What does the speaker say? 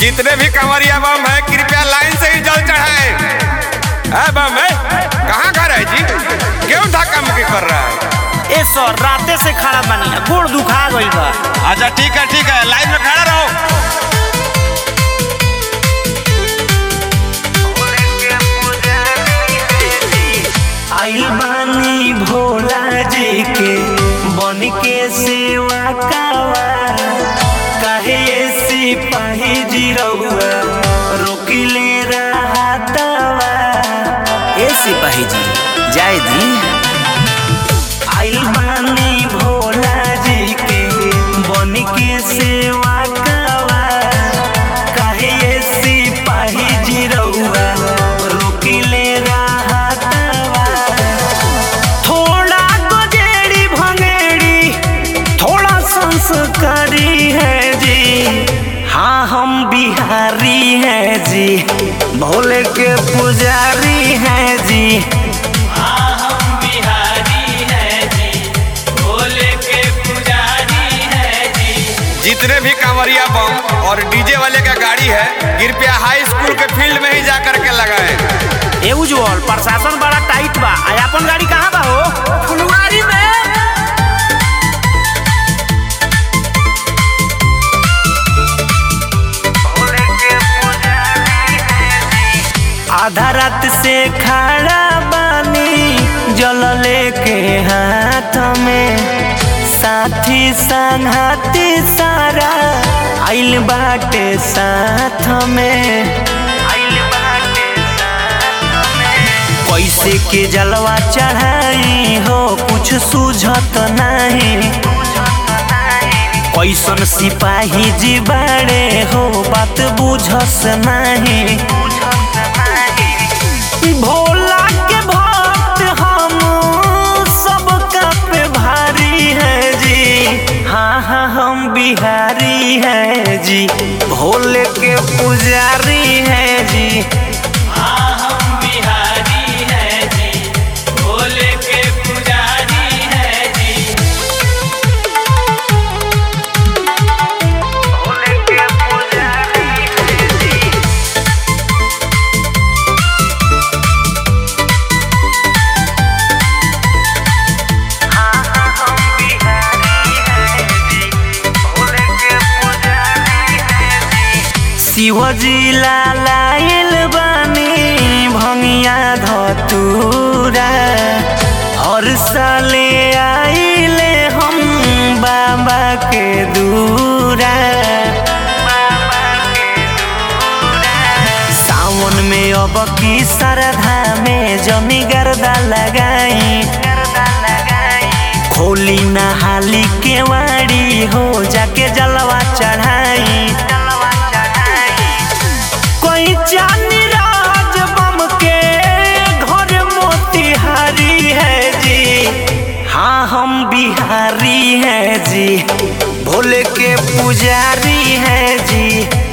जितने भी कंवरिया बम है कृपया लाइन से ही जल चढ़ाए। बम है कहाँ घर है जी? क्यों धक्का मुक्की कर रहा है? ए सर राते से खड़ा बनी गोड़ दुखा गई बा। अच्छा ठीक है लाइन में खड़ा रहो। आइल बानी भोला जी के बन के सेवा कावा, काहे सिपाही जी रहुआ रोकिले रहतावा। ए सिपाही जी जाए दी। आइल बानी भोला जी के बन के सेवा कावा, काहे सिपाही जी रहुआ रोकिले संस्कारी है जी। हाँ हम बिहारी हैं जी, भोले के पुजारी हैं जी। हाँ हम बिहारी हैं जी, भोले के पुजारी हैं जी। जितने भी कांवरिया बम और डीजे वाले का गाड़ी है कृपया हाई स्कूल के फील्ड में ही जाकर के लगाएं। ए उज्जवल प्रशासन बड़ा टाइट बा। अपन गाड़ी कहाँ बा हो? फुलवारी में। आधा रात से खड़ा बानी जल लेके हाथ में, साथी संघाती सारा आइल बाटे साथ में। कैसे के जलवा चढ़ाई हो कुछ सूझत नहीं, कैसन सिपाही जी बाड़े हो बात बुझस नहीं। भोला के भक्त हम सबका पे भारी है जी। हाँ हम बिहारी हैं जी, भोले के पुजारी हैं जी। हाँ हम बिहारी हैं जी, भोले के पुजारी हैं जी। भोले के पुजारी हैं जी। शिवजी लालाइल बानी भंगिया धतूरा, और साले आइले हम बाबा के दूरा। सावन में अब की श्रद्धा में जमी गर्दा लगाई, खोली नहाली के वाड़ी हो जाके जलवा चढ़ाई। कोई चांदी राज बम के घर मोतिहारी है जी। हाँ हम बिहारी हैं जी, भोले के पुजारी हैं जी।